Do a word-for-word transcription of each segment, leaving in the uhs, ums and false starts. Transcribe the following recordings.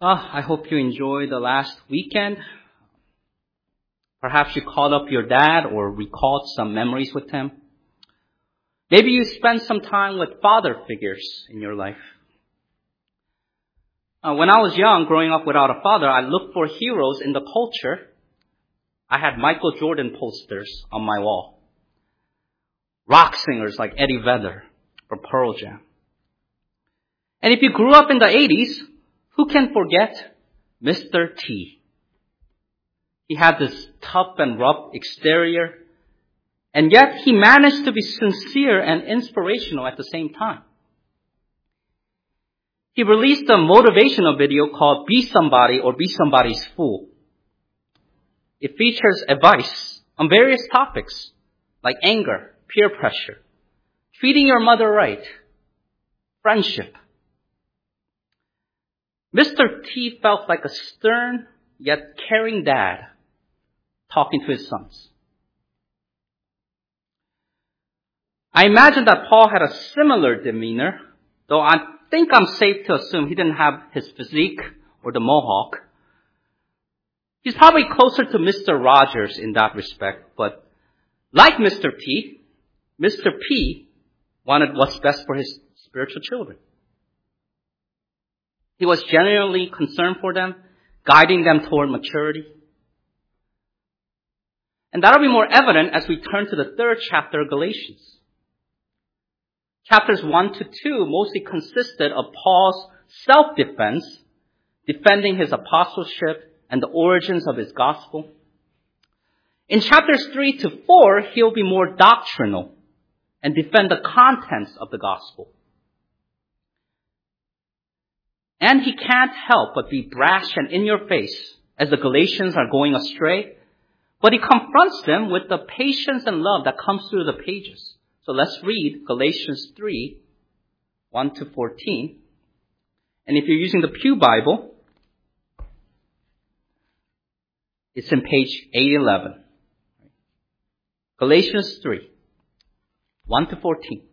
Uh, I hope you enjoyed the last weekend. Perhaps you called up your dad or recalled some memories with him. Maybe you spent some time with father figures in your life. Uh, when I was young, growing up without a father, I looked for heroes in the culture. I had Michael Jordan posters on my wall. Rock singers like Eddie Vedder from Pearl Jam. And if you grew up in the eighties, who can forget Mister T? He had this tough and rough exterior, and yet he managed to be sincere and inspirational at the same time. He released a motivational video called Be Somebody or Be Somebody's Fool. It features advice on various topics like anger, peer pressure, treating your mother right, friendship. Mister T felt like a stern yet caring dad talking to his sons. I imagine that Paul had a similar demeanor, though I think I'm safe to assume he didn't have his physique or the mohawk. He's probably closer to Mister Rogers in that respect, but like Mister T, Mister P wanted what's best for his spiritual children. He was genuinely concerned for them, guiding them toward maturity. And that'll be more evident as we turn to the third chapter of Galatians. Chapters one to two mostly consisted of Paul's self-defense, defending his apostleship and the origins of his gospel. In chapters three to four, he'll be more doctrinal and defend the contents of the gospel. And he can't help but be brash and in your face as the Galatians are going astray. But he confronts them with the patience and love that comes through the pages. So let's read Galatians three, one to fourteen. And if you're using the Pew Bible, it's in page eight eleven. Galatians three, one to fourteen.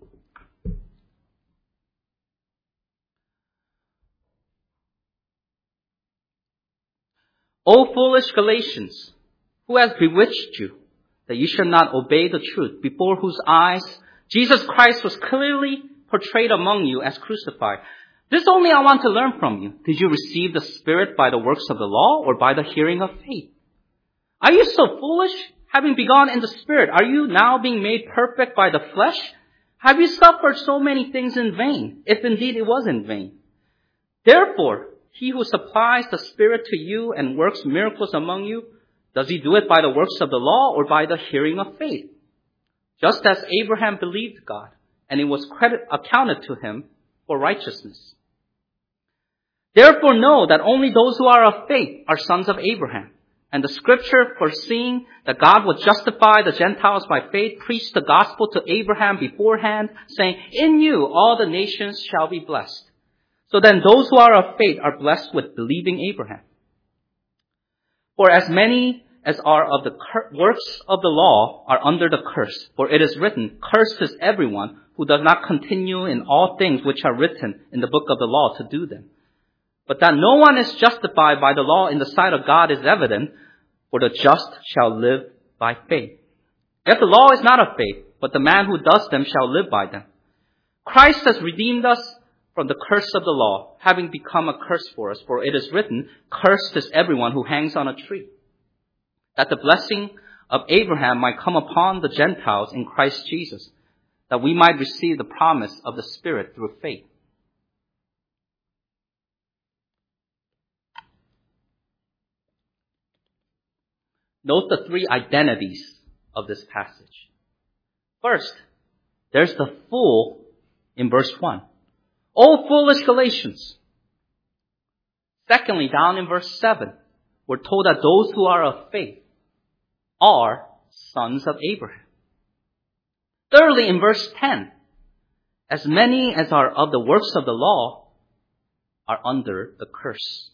O foolish Galatians, who has bewitched you, that you should not obey the truth, before whose eyes Jesus Christ was clearly portrayed among you as crucified? This only I want to learn from you. Did you receive the Spirit by the works of the law or by the hearing of faith? Are you so foolish? Having begun in the Spirit, are you now being made perfect by the flesh? Have you suffered so many things in vain, if indeed it was in vain? Therefore, he who supplies the Spirit to you and works miracles among you, does he do it by the works of the law or by the hearing of faith? Just as Abraham believed God, and it was credit accounted to him for righteousness. Therefore know that only those who are of faith are sons of Abraham. And the scripture, foreseeing that God would justify the Gentiles by faith, preached the gospel to Abraham beforehand, saying, in you all the nations shall be blessed. So then those who are of faith are blessed with believing Abraham. For as many as are of the cur- works of the law are under the curse. For it is written, cursed is everyone who does not continue in all things which are written in the book of the law to do them. But that no one is justified by the law in the sight of God is evident, for the just shall live by faith. Yet the law is not of faith, but the man who does them shall live by them. Christ has redeemed us from the curse of the law, having become a curse for us. For it is written, cursed is everyone who hangs on a tree, that the blessing of Abraham might come upon the Gentiles in Christ Jesus, that we might receive the promise of the Spirit through faith. Note the three identities of this passage. First, there's the fool in verse one. O foolish Galatians. Secondly, down in verse seven, we're told that those who are of faith are sons of Abraham. Thirdly, in verse ten, as many as are of the works of the law are under the curse.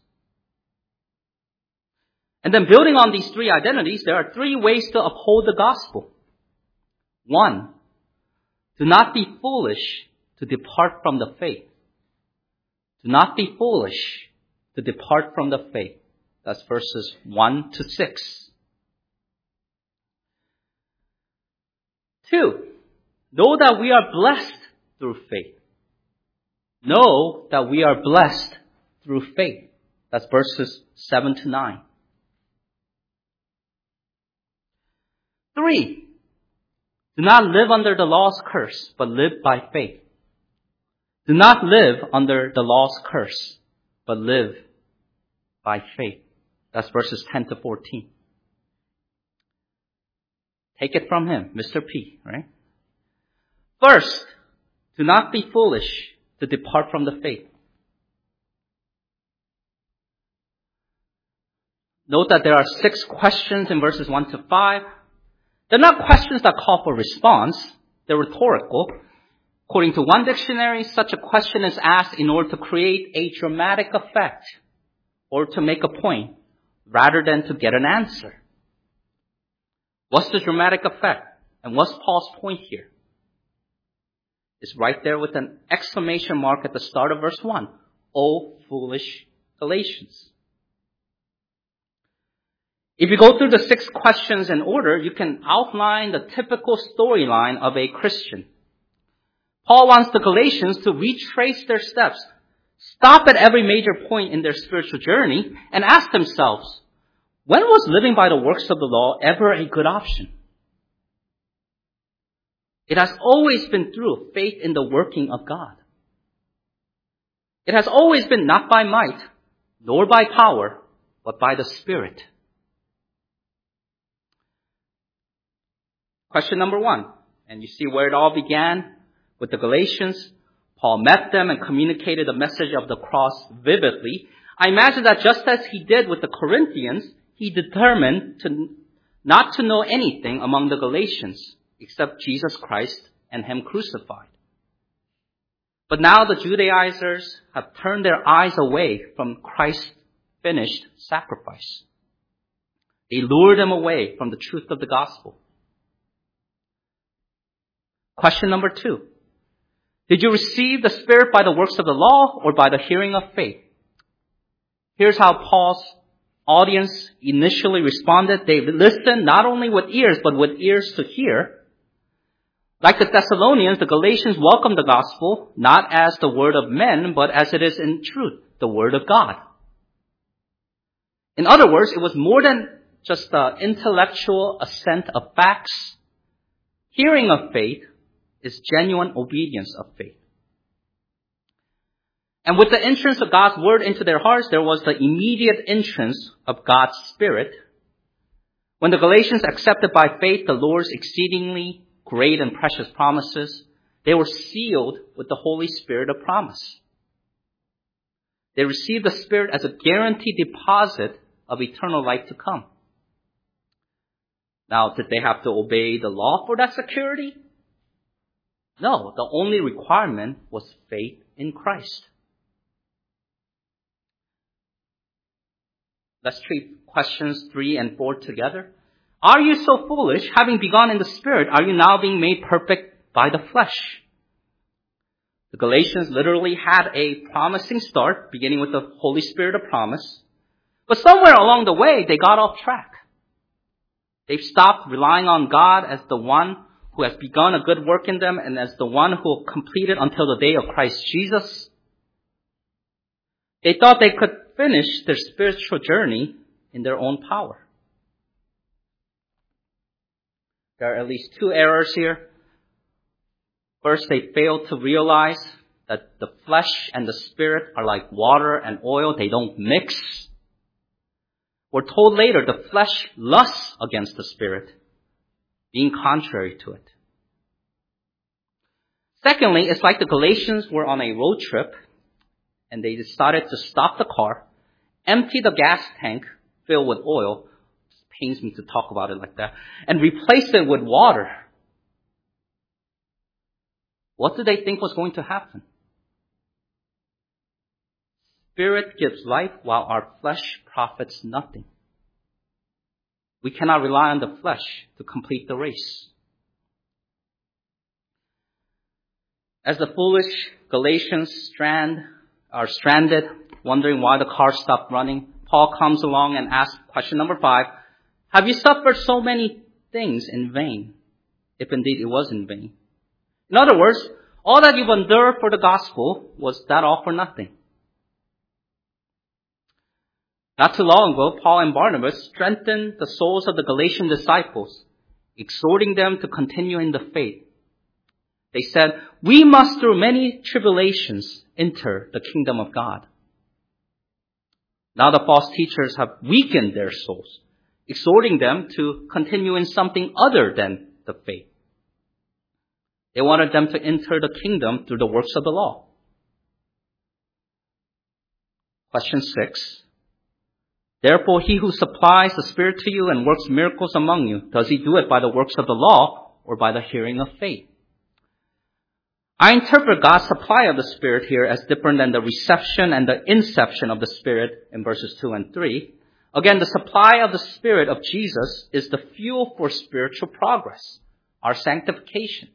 And then building on these three identities, there are three ways to uphold the gospel. One, do not be foolish to depart from the faith. Do not be foolish to depart from the faith. That's verses one to six. Two, know that we are blessed through faith. Know that we are blessed through faith. That's verses seven to nine. Three, do not live under the law's curse, but live by faith. Do not live under the law's curse, but live by faith. That's verses ten to fourteen. Take it from him, Mister P, right? First, do not be foolish to depart from the faith. Note that there are six questions in verses one to five. They're not questions that call for response. They're rhetorical. According to one dictionary, such a question is asked in order to create a dramatic effect or to make a point rather than to get an answer. What's the dramatic effect? And what's Paul's point here? It's right there with an exclamation mark at the start of verse one. O foolish Galatians. If you go through the six questions in order, you can outline the typical storyline of a Christian. Paul wants the Galatians to retrace their steps, stop at every major point in their spiritual journey, and ask themselves, when was living by the works of the law ever a good option? It has always been through faith in the working of God. It has always been not by might, nor by power, but by the Spirit. Question number one, and you see where it all began with the Galatians. Paul met them and communicated the message of the cross vividly. I imagine that just as he did with the Corinthians, he determined to not to know anything among the Galatians except Jesus Christ and Him crucified. But now the Judaizers have turned their eyes away from Christ's finished sacrifice. They lure them away from the truth of the gospel. Question number two. Did you receive the Spirit by the works of the law or by the hearing of faith? Here's how Paul's audience initially responded. They listened not only with ears, but with ears to hear. Like the Thessalonians, the Galatians welcomed the gospel, not as the word of men, but as it is in truth, the word of God. In other words, it was more than just the intellectual assent of facts. Hearing of faith is genuine obedience of faith. And with the entrance of God's word into their hearts, there was the immediate entrance of God's Spirit. When the Galatians accepted by faith the Lord's exceedingly great and precious promises, they were sealed with the Holy Spirit of promise. They received the Spirit as a guaranteed deposit of eternal life to come. Now, did they have to obey the law for that security? No, the only requirement was faith in Christ. Let's treat questions three and four together. Are you so foolish? Having begun in the Spirit, are you now being made perfect by the flesh? The Galatians literally had a promising start, beginning with the Holy Spirit of promise. But somewhere along the way, they got off track. They've stopped relying on God as the one who has begun a good work in them and as the one who will complete it until the day of Christ Jesus. They thought they could finish their spiritual journey in their own power. There are at least two errors here. First, they failed to realize that the flesh and the spirit are like water and oil. They don't mix. We're told later the flesh lusts against the spirit, being contrary to it. Secondly, it's like the Galatians were on a road trip and they decided to stop the car, empty the gas tank filled with oil, it pains me to talk about it like that, and replace it with water. What did they think was going to happen? Spirit gives life while our flesh profits nothing. We cannot rely on the flesh to complete the race. As the foolish Galatians strand are stranded wondering why the car stopped running, Paul comes along and asks question number five, have you suffered so many things in vain, if indeed it was in vain? In other words, all that you've endured for the gospel, was that all for nothing? Not too long ago, Paul and Barnabas strengthened the souls of the Galatian disciples, exhorting them to continue in the faith. They said, we must through many tribulations enter the kingdom of God. Now the false teachers have weakened their souls, exhorting them to continue in something other than the faith. They wanted them to enter the kingdom through the works of the law. Question six. Therefore, he who supplies the Spirit to you and works miracles among you, does he do it by the works of the law or by the hearing of faith? I interpret God's supply of the Spirit here as different than the reception and the inception of the Spirit in verses two and three. Again, the supply of the Spirit of Jesus is the fuel for spiritual progress, our sanctification.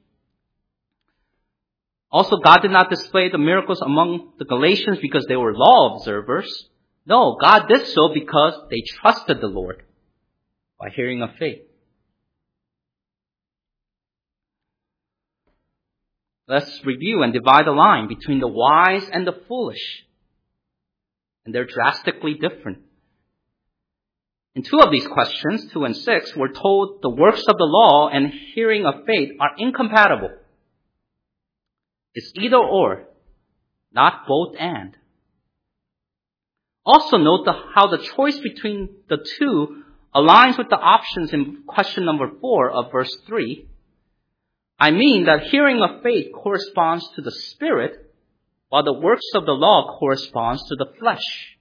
Also, God did not display the miracles among the Galatians because they were law observers. No, God did so because they trusted the Lord by hearing of faith. Let's review and divide the line between the wise and the foolish. And they're drastically different. In two of these questions, two and six, we're told the works of the law and hearing of faith are incompatible. It's either or, not both and. Also note the, how the choice between the two aligns with the options in question number four of verse three. I mean that hearing of faith corresponds to the Spirit, while the works of the law corresponds to the flesh.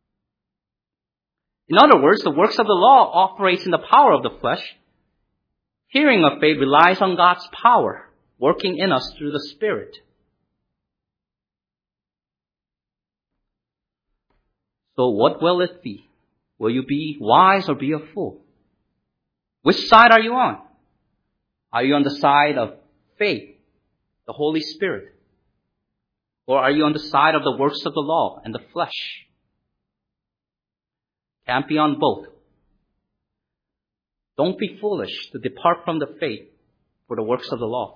In other words, the works of the law operates in the power of the flesh. Hearing of faith relies on God's power, working in us through the Spirit. So what will it be? Will you be wise or be a fool? Which side are you on? Are you on the side of faith, the Holy Spirit? Or are you on the side of the works of the law and the flesh? Can't be on both. Don't be foolish to depart from the faith for the works of the law.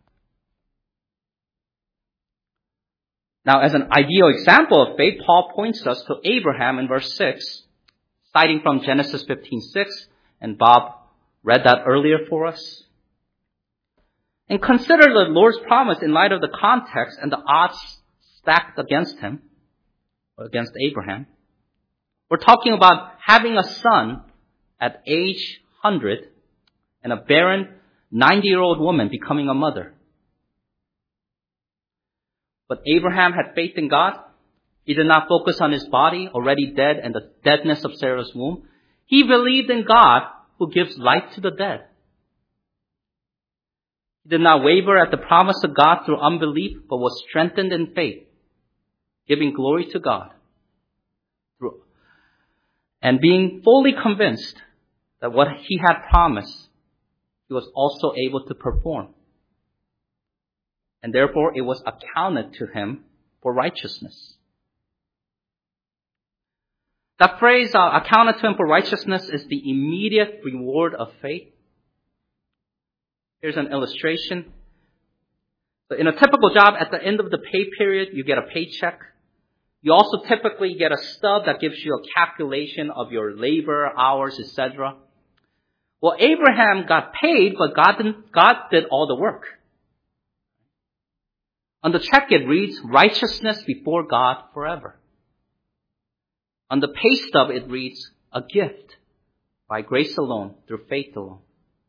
Now, as an ideal example of faith, Paul points us to Abraham in verse six, citing from Genesis fifteen six, and Bob read that earlier for us. And consider the Lord's promise in light of the context and the odds stacked against him, or against Abraham. We're talking about having a son at age one hundred and a barren ninety-year-old woman becoming a mother. But Abraham had faith in God. He did not focus on his body, already dead, and the deadness of Sarah's womb. He believed in God, who gives life to the dead. He did not waver at the promise of God through unbelief, but was strengthened in faith, giving glory to God. And being fully convinced that what he had promised, he was also able to perform. And therefore, it was accounted to him for righteousness. That phrase, uh, accounted to him for righteousness, is the immediate reward of faith. Here's an illustration. So in a typical job, at the end of the pay period, you get a paycheck. You also typically get a stub that gives you a calculation of your labor, hours, et cetera. Well, Abraham got paid, but God didn't, God did all the work. On the check, it reads, righteousness before God forever. On the pay stub, it reads, a gift by grace alone, through faith alone.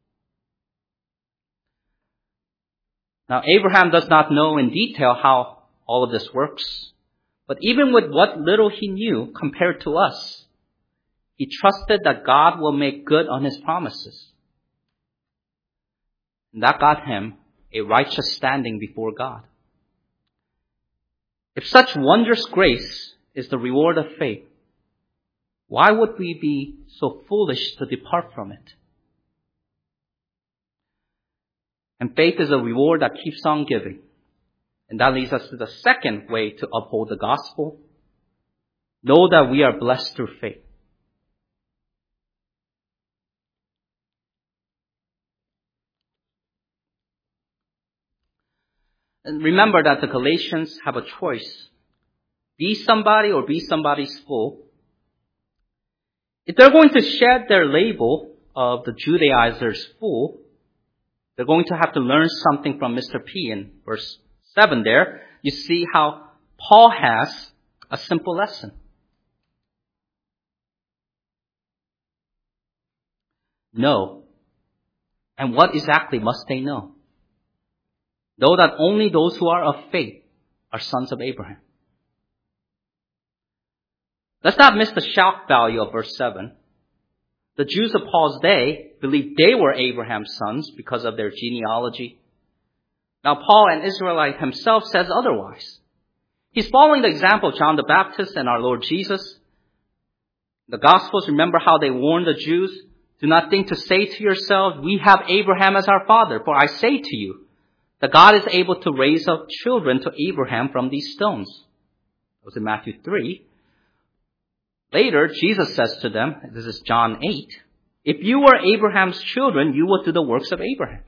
Now, Abraham does not know in detail how all of this works. But even with what little he knew compared to us, he trusted that God will make good on his promises. And that got him a righteous standing before God. If such wondrous grace is the reward of faith, why would we be so foolish to depart from it? And faith is a reward that keeps on giving. And that leads us to the second way to uphold the gospel. know that we are blessed through faith. And remember that the Galatians have a choice. Be somebody or be somebody's fool. If they're going to shed their label of the Judaizers' fool, they're going to have to learn something from Mister P. In verse seven there. You see how Paul has a simple lesson. Know. And what exactly must they know? Know that only those who are of faith are sons of Abraham. Let's not miss the shock value of verse seven. The Jews of Paul's day believed they were Abraham's sons because of their genealogy. Now Paul, an Israelite himself, says otherwise. He's following the example of John the Baptist and our Lord Jesus. The Gospels, remember how they warned the Jews? Do not think to say to yourselves, we have Abraham as our father. For I say to you, that God is able to raise up children to Abraham from these stones. That was in Matthew three. Later, Jesus says to them, this is John eight, if you were Abraham's children, you would do the works of Abraham.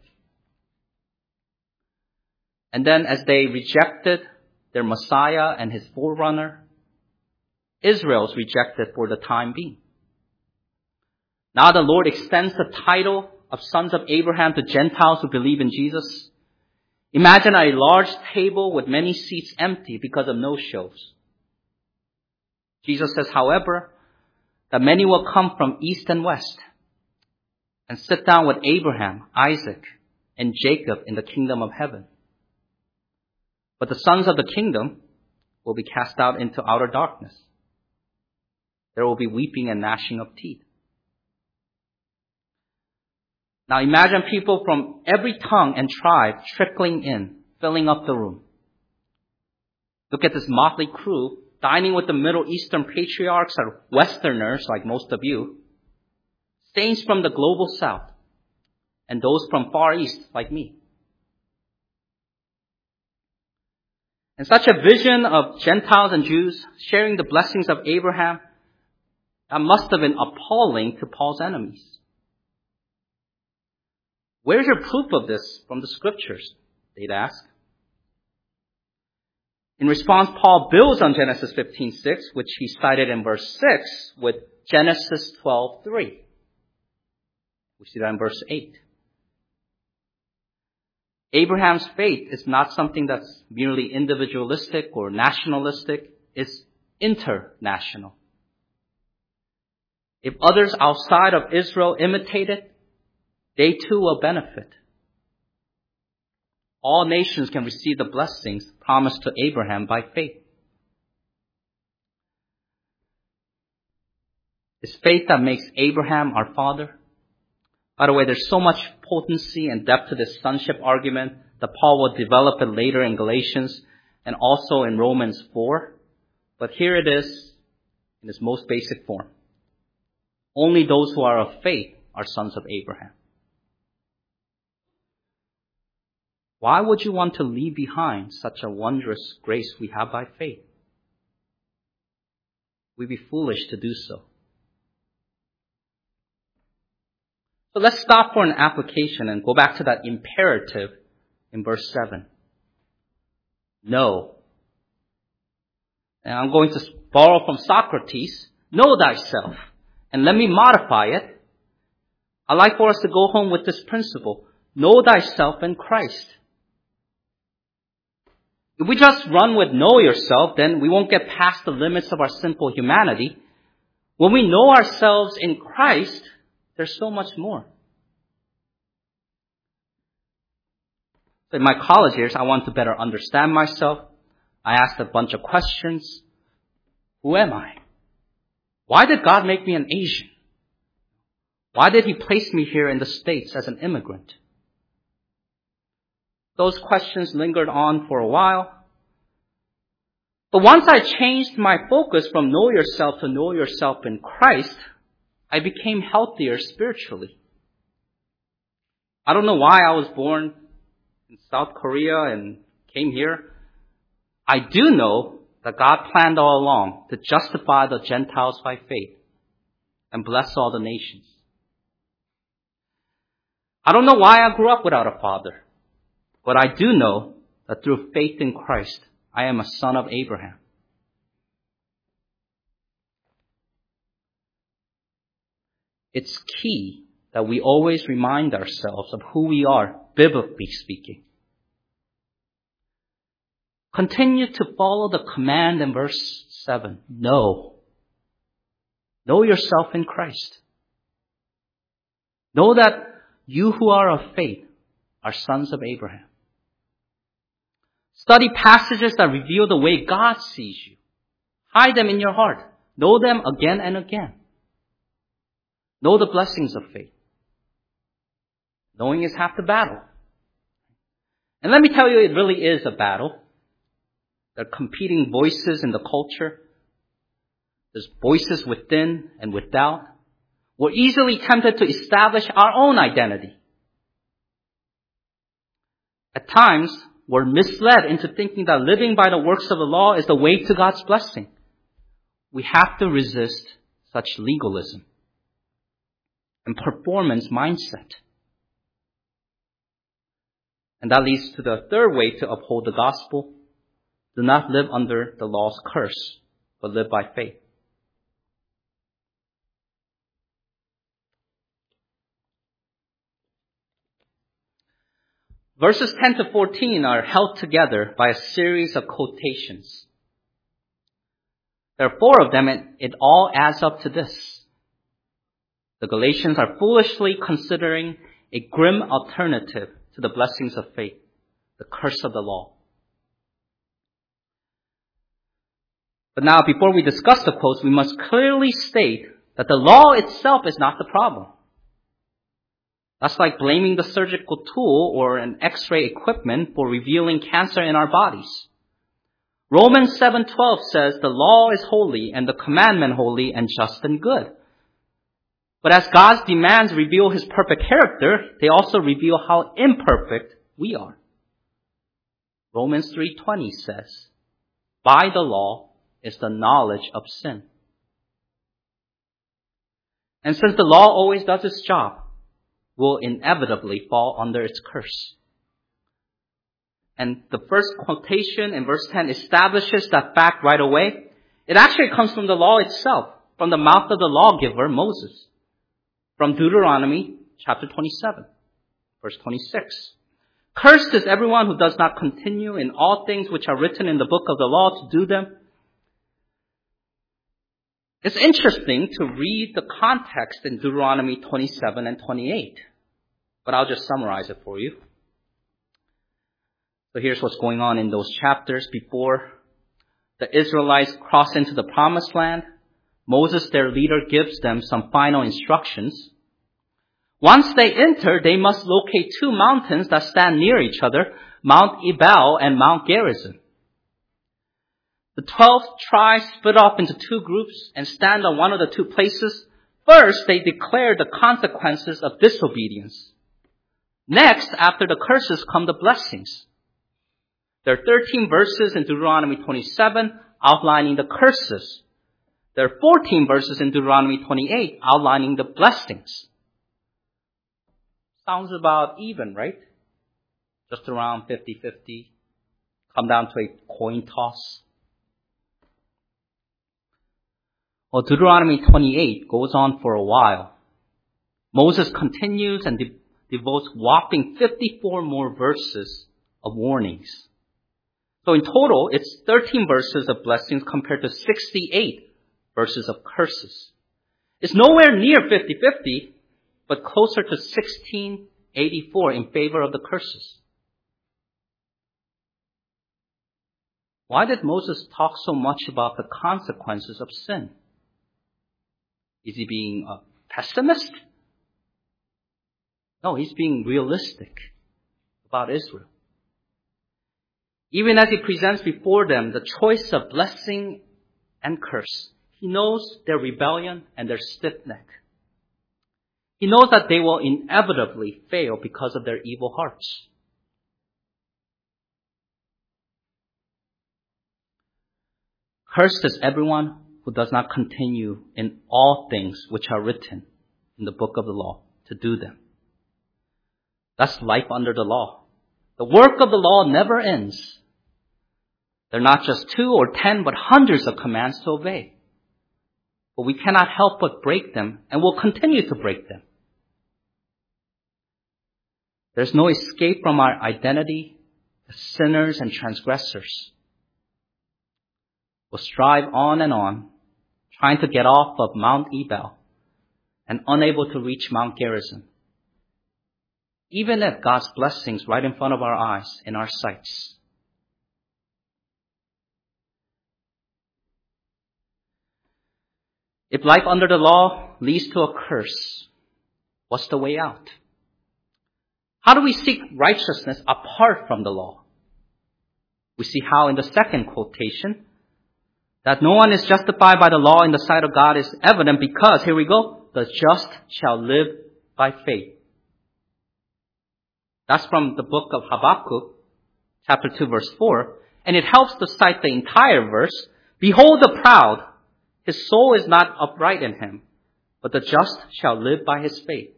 And then as they rejected their Messiah and his forerunner, Israel's rejected for the time being. Now the Lord extends the title of sons of Abraham to Gentiles who believe in Jesus. Imagine a large table with many seats empty because of no-shows. Jesus says, however, that many will come from east and west and sit down with Abraham, Isaac, and Jacob in the kingdom of heaven. But the sons of the kingdom will be cast out into outer darkness. There will be weeping and gnashing of teeth. Now imagine people from every tongue and tribe trickling in, filling up the room. Look at this motley crew dining with the Middle Eastern patriarchs or Westerners like most of you, saints from the global south, and those from Far East like me. And such a vision of Gentiles and Jews sharing the blessings of Abraham, that must have been appalling to Paul's enemies. Where's your proof of this from the scriptures? They'd ask. In response, Paul builds on Genesis fifteen six, which he cited in verse six, with Genesis twelve three. We see that in verse eight. Abraham's faith is not something that's merely individualistic or nationalistic. It's international. If others outside of Israel imitate it, they too will benefit. All nations can receive the blessings promised to Abraham by faith. It's faith that makes Abraham our father. By the way, there's so much potency and depth to this sonship argument that Paul will develop it later in Galatians and also in Romans four. But here it is in its most basic form. Only those who are of faith are sons of Abraham. Why would you want to leave behind such a wondrous grace we have by faith? We'd be foolish to do so. So let's stop for an application and go back to that imperative in verse seven. Know. And I'm going to borrow from Socrates. Know thyself. And let me modify it. I'd like for us to go home with this principle. Know thyself in Christ. If we just run with know yourself, then we won't get past the limits of our simple humanity. When we know ourselves in Christ, there's so much more. In my college years, I wanted to better understand myself. I asked a bunch of questions. Who am I? Why did God make me an Asian? Why did He place me here in the States as an immigrant? Those questions lingered on for a while. But once I changed my focus from know yourself to know yourself in Christ, I became healthier spiritually. I don't know why I was born in South Korea and came here. I do know that God planned all along to justify the Gentiles by faith and bless all the nations. I don't know why I grew up without a father, but I do know that through faith in Christ, I am a son of Abraham. It's key that we always remind ourselves of who we are, biblically speaking. Continue to follow the command in verse seven. Know. Know yourself in Christ. Know that you who are of faith are sons of Abraham. Study passages that reveal the way God sees you. Hide them in your heart. Know them again and again. Know the blessings of faith. Knowing is half the battle. And let me tell you, it really is a battle. There are competing voices in the culture. There's voices within and without. We're easily tempted to establish our own identity. At times, we're misled into thinking that living by the works of the law is the way to God's blessing. We have to resist such legalism and performance mindset. And that leads to the third way to uphold the gospel. Do not live under the law's curse, but live by faith. Verses ten to fourteen are held together by a series of quotations. There are four of them, and it all adds up to this. The Galatians are foolishly considering a grim alternative to the blessings of faith, the curse of the law. But now, before we discuss the quotes, we must clearly state that the law itself is not the problem. That's like blaming the surgical tool or an X-ray equipment for revealing cancer in our bodies. Romans seven twelve says the law is holy and the commandment holy and just and good. But as God's demands reveal His perfect character, they also reveal how imperfect we are. Romans three twenty says, by the law is the knowledge of sin. And since the law always does its job, will inevitably fall under its curse. And the first quotation in verse ten establishes that fact right away. It actually comes from the law itself, from the mouth of the lawgiver, Moses. From Deuteronomy chapter twenty-seven, verse twenty-six. Cursed is everyone who does not continue in all things which are written in the book of the law to do them. It's interesting to read the context in Deuteronomy twenty-seven and twenty-eight, but I'll just summarize it for you. So here's what's going on in those chapters. Before the Israelites cross into the promised land, Moses, their leader, gives them some final instructions. Once they enter, they must locate two mountains that stand near each other, Mount Ebal and Mount Gerizim. The twelve tribes split off into two groups and stand on one of the two places. First, they declare the consequences of disobedience. Next, after the curses, come the blessings. There are thirteen verses in Deuteronomy twenty-seven outlining the curses. There are fourteen verses in Deuteronomy twenty-eight outlining the blessings. Sounds about even, right? Just around fifty-fifty. Come down to a coin toss. Well, Deuteronomy twenty-eight goes on for a while. Moses continues and de- devotes whopping fifty-four more verses of warnings. So in total, it's thirteen verses of blessings compared to sixty-eight verses of curses. It's nowhere near fifty-fifty, but closer to sixteen eighty-four in favor of the curses. Why did Moses talk so much about the consequences of sin? Is he being a pessimist? No, he's being realistic about Israel. Even as he presents before them the choice of blessing and curse, he knows their rebellion and their stiff neck. He knows that they will inevitably fail because of their evil hearts. Cursed is everyone who does not continue in all things which are written in the book of the law to do them. That's life under the law. The work of the law never ends. There are not just two or ten, but hundreds of commands to obey. But we cannot help but break them, and will continue to break them. There's no escape from our identity as sinners and transgressors. We'll strive on and on, trying to get off of Mount Ebal and unable to reach Mount Gerizim. Even if God's blessings right in front of our eyes, in our sights. If life under the law leads to a curse, what's the way out? How do we seek righteousness apart from the law? We see how in the second quotation, that no one is justified by the law in the sight of God is evident because, here we go, the just shall live by faith. That's from the book of Habakkuk, chapter two, verse four. And it helps to cite the entire verse. Behold the proud, his soul is not upright in him, but the just shall live by his faith.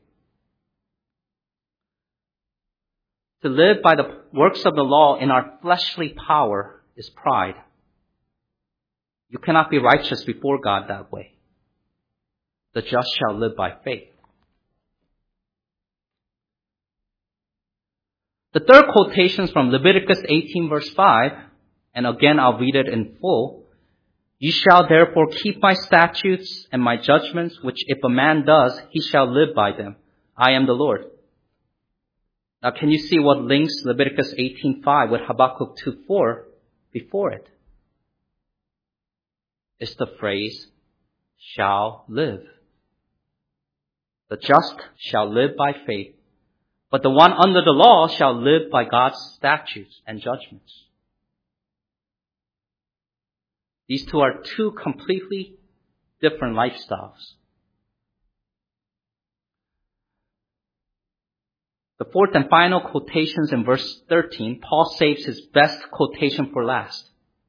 To live by the works of the law in our fleshly power is pride. You cannot be righteous before God that way. The just shall live by faith. The third quotation is from Leviticus eighteen, verse five, and again I'll read it in full. You shall therefore keep my statutes and my judgments, which if a man does, he shall live by them. I am the Lord. Now can you see what links Leviticus eighteen five with Habakkuk two four before it? It's the phrase, shall live. The just shall live by faith, but the one under the law shall live by God's statutes and judgments. These two are two completely different lifestyles. The fourth and final quotations in verse thirteen, Paul saves his best quotation for last.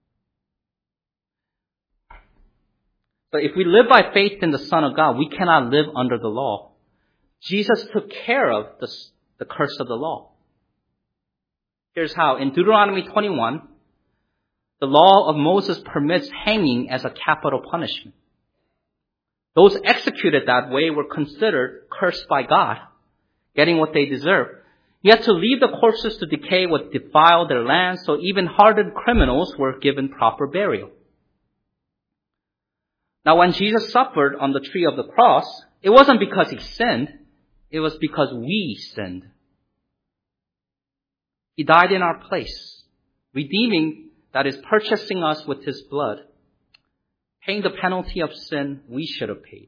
But if we live by faith in the Son of God, we cannot live under the law. Jesus took care of the, the curse of the law. Here's how. In Deuteronomy twenty-one, the law of Moses permits hanging as a capital punishment. Those executed that way were considered cursed by God, getting what they deserved. Yet to leave the corpses to decay would defile their land, so even hardened criminals were given proper burial. Now when Jesus suffered on the tree of the cross, it wasn't because he sinned, it was because we sinned. He died in our place, redeeming, that is, purchasing us with his blood, paying the penalty of sin we should have paid.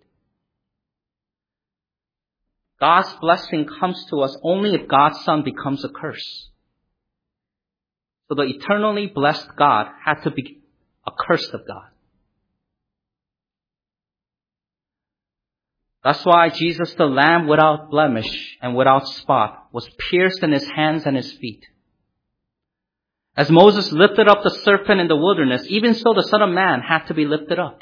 God's blessing comes to us only if God's Son becomes a curse. So the eternally blessed God had to be accursed of God. That's why Jesus, the Lamb without blemish and without spot, was pierced in his hands and his feet. As Moses lifted up the serpent in the wilderness, even so the Son of Man had to be lifted up.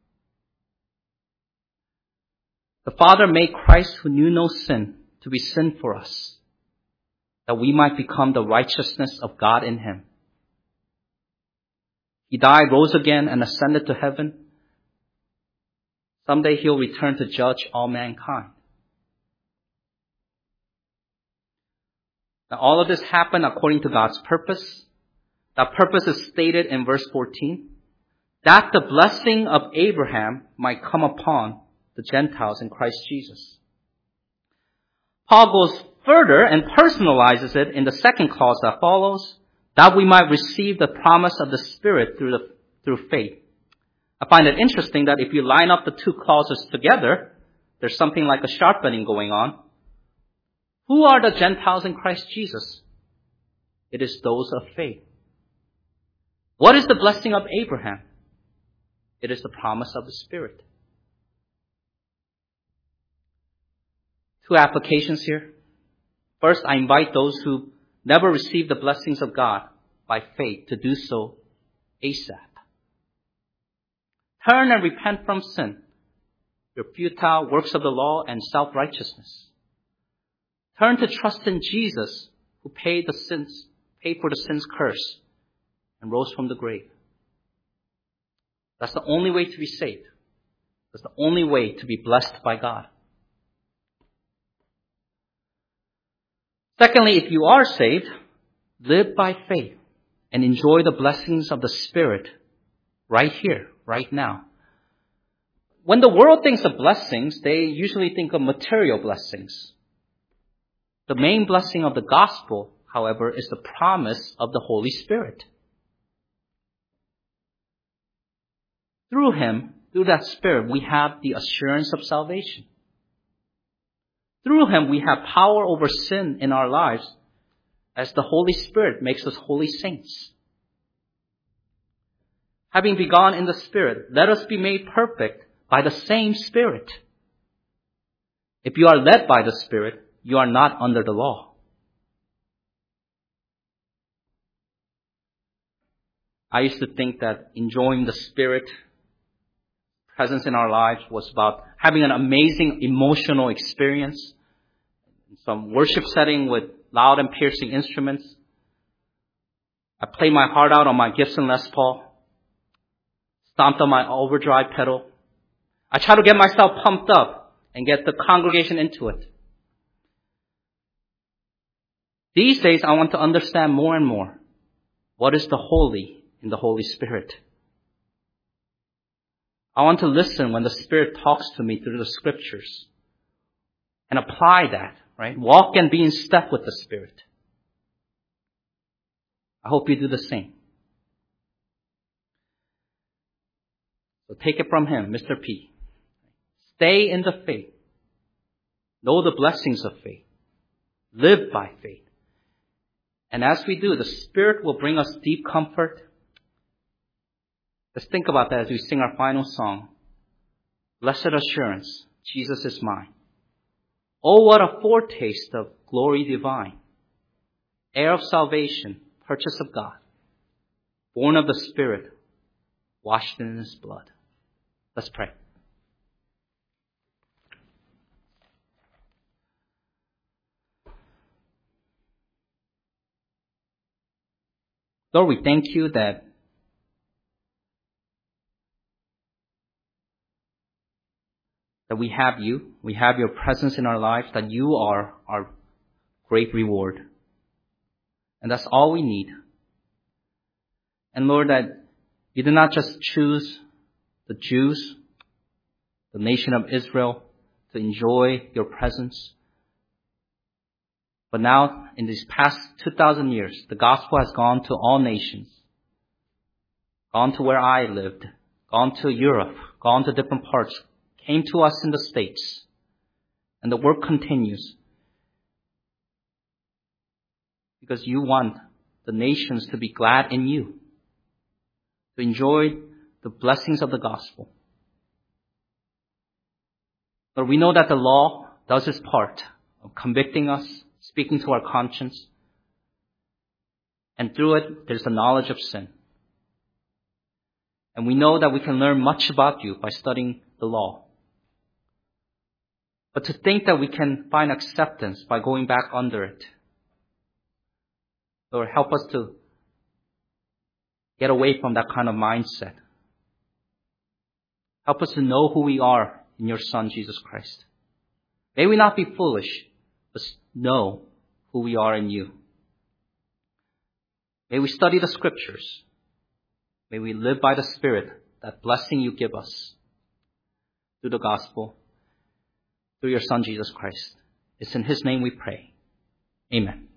The Father made Christ, who knew no sin, to be sin for us, that we might become the righteousness of God in him. He died, rose again, and ascended to heaven. Someday he'll return to judge all mankind. Now all of this happened according to God's purpose. That purpose is stated in verse fourteen. That the blessing of Abraham might come upon the Gentiles in Christ Jesus. Paul goes further and personalizes it in the second clause that follows, that we might receive the promise of the Spirit through the, through faith. I find it interesting that if you line up the two clauses together, there's something like a sharpening going on. Who are the Gentiles in Christ Jesus? It is those of faith. What is the blessing of Abraham? It is the promise of the Spirit. Two applications here. First, I invite those who never received the blessings of God by faith to do so ASAP. Turn and repent from sin, your futile works of the law and self-righteousness. Turn to trust in Jesus, who paid the sins, paid for the sin's curse and rose from the grave. That's the only way to be saved. That's the only way to be blessed by God. Secondly, if you are saved, live by faith and enjoy the blessings of the Spirit right here, right now. When the world thinks of blessings, they usually think of material blessings. The main blessing of the gospel, however, is the promise of the Holy Spirit. Through Him, through that Spirit, we have the assurance of salvation. Through Him, we have power over sin in our lives as the Holy Spirit makes us holy saints. Having begun in the Spirit, let us be made perfect by the same Spirit. If you are led by the Spirit, you are not under the law. I used to think that enjoying the Spirit presence in our lives was about having an amazing emotional experience, some worship setting with loud and piercing instruments. I played my heart out on my Gibson Les Paul, stomped on my overdrive pedal. I tried to get myself pumped up and get the congregation into it. These days, I want to understand more and more what is the holy in the Holy Spirit. I want to listen when the Spirit talks to me through the Scriptures and apply that, right? Walk and be in step with the Spirit. I hope you do the same. So take it from him, Mister P. Stay in the faith. Know the blessings of faith. Live by faith. And as we do, the Spirit will bring us deep comfort. Let's think about that as we sing our final song. Blessed assurance, Jesus is mine. Oh, what a foretaste of glory divine. Heir of salvation, purchase of God. Born of the Spirit, washed in His blood. Let's pray. Lord, we thank you that that we have you, we have your presence in our lives, that you are our great reward. And that's all we need. And Lord, that you did not just choose the Jews, the nation of Israel, to enjoy your presence. But now, in these past two thousand years, the gospel has gone to all nations. Gone to where I lived, gone to Europe, gone to different parts, came to us in the States. And the work continues. Because you want the nations to be glad in you, to enjoy the blessings of the gospel. But we know that the law does its part of convicting us, speaking to our conscience. And through it, there's a knowledge of sin. And we know that we can learn much about you by studying the law. But to think that we can find acceptance by going back under it, Lord, help us to get away from that kind of mindset. Help us to know who we are in your Son, Jesus Christ. May we not be foolish, but know who we are in you. May we study the Scriptures. May we live by the Spirit, that blessing you give us through the gospel, through your Son, Jesus Christ. It's in His name we pray. Amen.